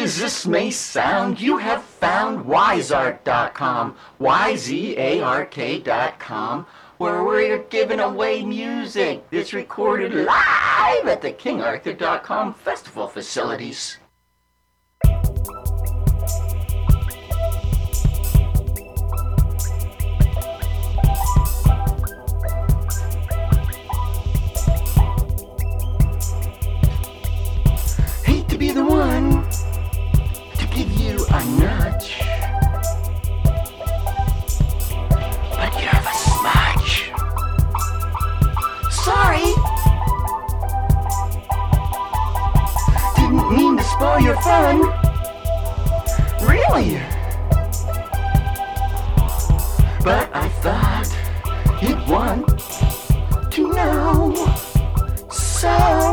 as this may sound, you have found Wiseark.com, YZARK.com, where we're giving away music that's recorded live at the KingArthur.com festival facilities. Hate to be the one to give you a nudge, but you're the smudge. Sorry, didn't mean to spoil your fun. Really? But I thought you'd want to know, so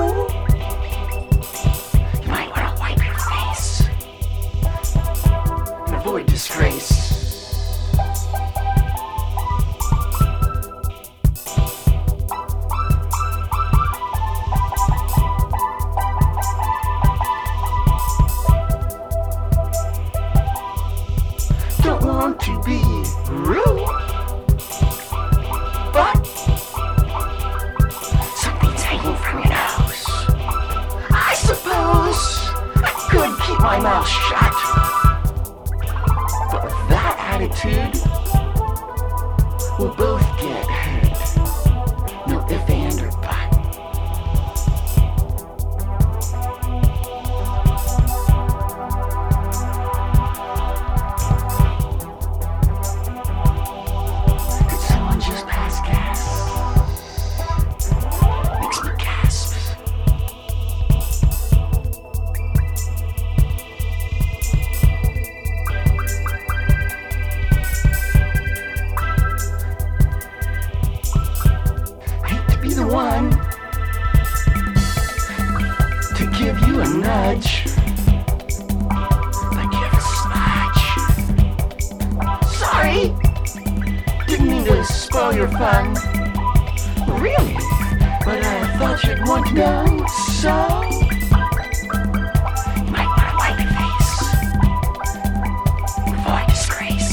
you might want to wipe your face and avoid disgrace. Don't want to be rude, but something's hanging from your nose. I suppose I could keep my mouth shut, but with that attitude, we'll both get hurt. No if, and, or but. Could someone just pass gas? Makes me gasp. Hate to be the one to give you a nudge, but you're the smudge. Sorry, didn't mean to spoil your fun. Really? But I thought you'd want to know, so you might want to wipe your face, avoid disgrace.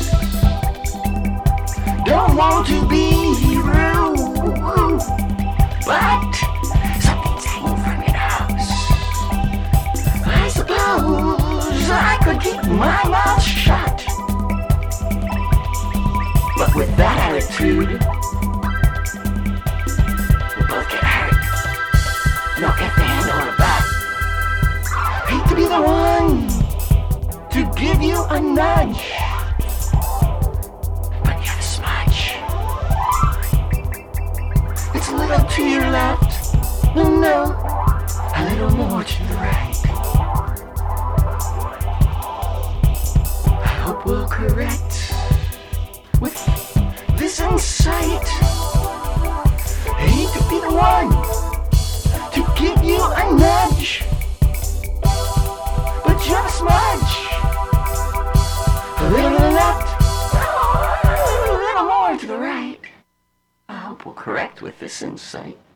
Don't want to be rude, but something's hanging from your nose. I suppose I could keep my mouth shut, but with that attitude, we'll both get hurt. No if, and, or but. Hate to be the one to give you a nudge, but you're the smudge. It's a little to your left, no, a little more to the right. I hope we'll correct with this insight. Hate to be the one to give you a nudge, but you're the smudge. A little to the left, a little more to the right. I hope we'll correct with this insight.